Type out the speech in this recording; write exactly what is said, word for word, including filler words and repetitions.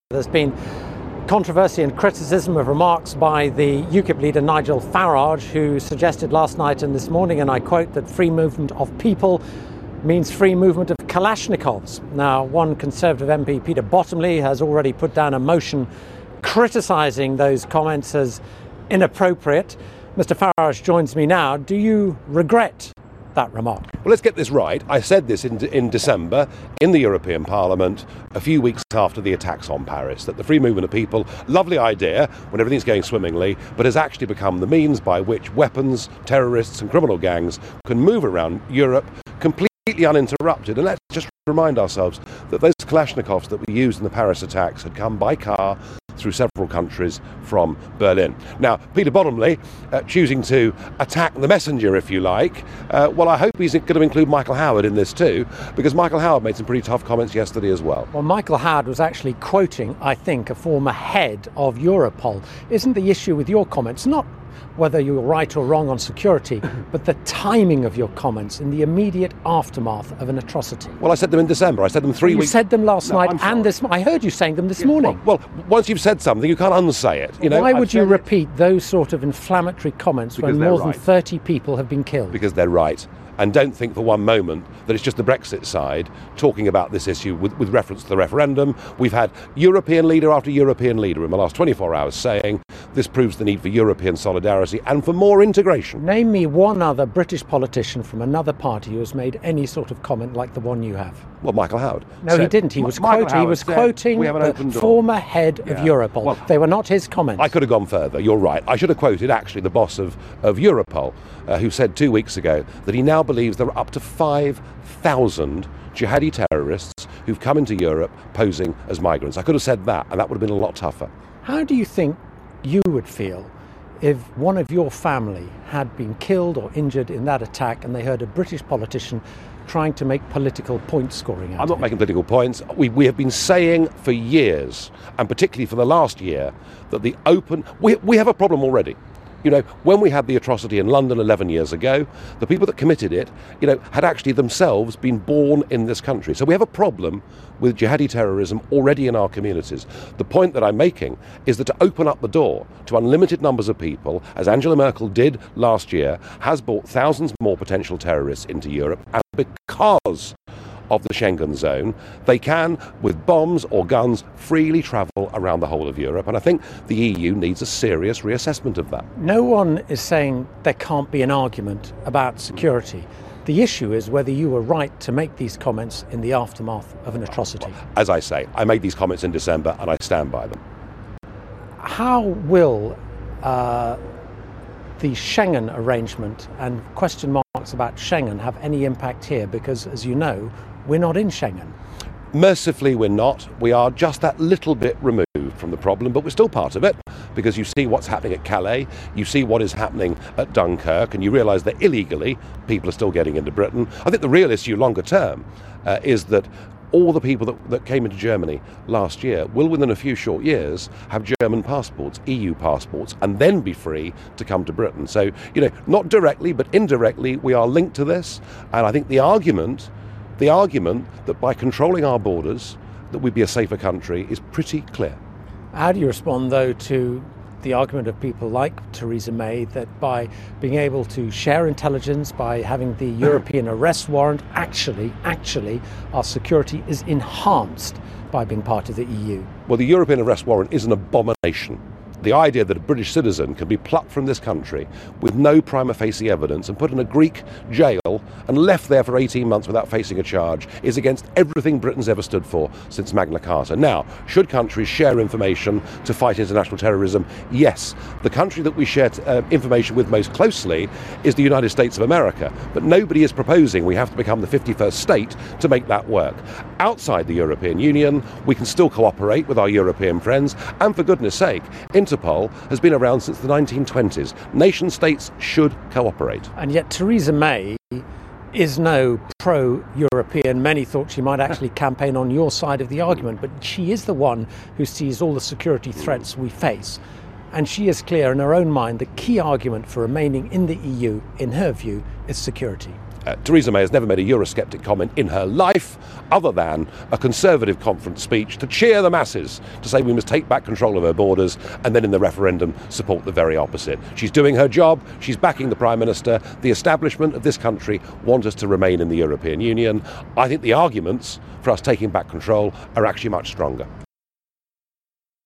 There's been controversy and criticism of remarks by the UKIP leader Nigel Farage, who suggested last night and this morning, and I quote, that free movement of people means free movement of Kalashnikovs. Now, one Conservative M P, Peter Bottomley, has already put down a motion criticising those comments as inappropriate. Mister Farage joins me now. Do you regret that remark? Well, let's get this right. I said this in, in December in the European Parliament, a few weeks after the attacks on Paris, that the free movement of people, lovely idea when everything's going swimmingly, but has actually become the means by which weapons, terrorists and criminal gangs can move around Europe completely uninterrupted. And let's just remind ourselves that those Kalashnikovs that we used in the Paris attacks had come by car through several countries from Berlin. Now, Peter Bottomley, uh, choosing to attack the messenger, if you like, uh, well, I hope he's going to include Michael Howard in this too, because Michael Howard made some pretty tough comments yesterday as well. Well, Michael Howard was actually quoting, I think, a former head of Europol. Isn't the issue with your comments not whether you're right or wrong on security, but the timing of your comments in the immediate aftermath of an atrocity? Well, I said them in December. I said them three you weeks... You said them last no, night and this... I heard you saying them this yeah, morning. Well, well, once you've said something, you can't unsay it. You know, Why I've would you it... repeat those sort of inflammatory comments because when more right. than thirty people have been killed? Because they're right. And don't think for one moment that it's just the Brexit side talking about this issue with, with reference to the referendum. We've had European leader after European leader in the last twenty-four hours saying this proves the need for European solidarity and for more integration. Name me one other British politician from another party who has made any sort of comment like the one you have. Well, Michael Howard. No, said, he didn't. He was, quote, he was quoting the former head yeah. of Europol. Well, they were not his comments. I could have gone further. You're right. I should have quoted actually the boss of, of Europol, uh, who said two weeks ago that he now believes there are up to five thousand jihadi terrorists who've come into Europe posing as migrants. I could have said that, and that would have been a lot tougher. How do you think you would feel if one of your family had been killed or injured in that attack and they heard a British politician trying to make political point scoring out I'm not of it? making political points. We, we have been saying for years, and particularly for the last year, that the open... We, we have a problem already. You know, when we had the atrocity in London eleven years ago, the people that committed it, you know, had actually themselves been born in this country. So we have a problem with jihadi terrorism already in our communities. The point that I'm making is that to open up the door to unlimited numbers of people, as Angela Merkel did last year, has brought thousands more potential terrorists into Europe. And because of the Schengen zone, they can, with bombs or guns, freely travel around the whole of Europe. And I think the E U needs a serious reassessment of that. No one is saying there can't be an argument about security. The issue is whether you were right to make these comments in the aftermath of an atrocity. As I say, I made these comments in December and I stand by them. How will uh, the Schengen arrangement and question marks about Schengen have any impact here? Because, as you know, we're not in Schengen. Mercifully, we're not. We are just that little bit removed from the problem, but we're still part of it, because you see what's happening at Calais, you see what is happening at Dunkirk, and you realise that illegally people are still getting into Britain. I think the real issue longer term uh, is that all the people that, that came into Germany last year will, within a few short years, have German passports, E U passports, and then be free to come to Britain. So, you know, not directly, but indirectly, we are linked to this. And I think the argument, the argument that by controlling our borders, that we'd be a safer country is pretty clear. How do you respond, though, to the argument of people like Theresa May that by being able to share intelligence, by having the European arrest warrant, actually, actually, our security is enhanced by being part of the E U? Well, the European arrest warrant is an abomination. The idea that a British citizen can be plucked from this country with no prima facie evidence and put in a Greek jail and left there for eighteen months without facing a charge is against everything Britain's ever stood for since Magna Carta. Now, should countries share information to fight international terrorism? Yes. The country that we share uh, information with most closely is the United States of America, but nobody is proposing we have to become the fifty-first state to make that work. Outside the European Union, we can still cooperate with our European friends, and for goodness sake, Interpol has been around since the nineteen twenties. Nation states should cooperate. And yet Theresa May is no pro-European. Many thought she might actually campaign on your side of the argument, but she is the one who sees all the security threats we face. And she is clear in her own mind the key argument for remaining in the E U, in her view, is security. Uh, Theresa May has never made a Eurosceptic comment in her life other than a Conservative conference speech to cheer the masses, to say we must take back control of our borders, and then in the referendum support the very opposite. She's doing her job, she's backing the Prime Minister. The establishment of this country want us to remain in the European Union. I think the arguments for us taking back control are actually much stronger.